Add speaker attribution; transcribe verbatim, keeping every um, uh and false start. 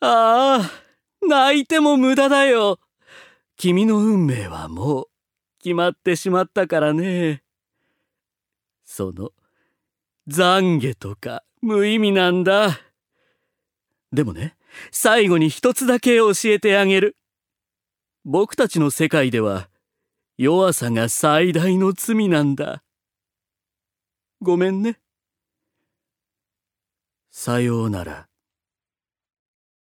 Speaker 1: ああ、泣いても無駄だよ。君の運命はもう決まってしまったからね。その懺悔とか無意味なんだ。でもね、最後に一つだけ教えてあげる。僕たちの世界では弱さが最大の罪なんだ。ごめんね。さようなら。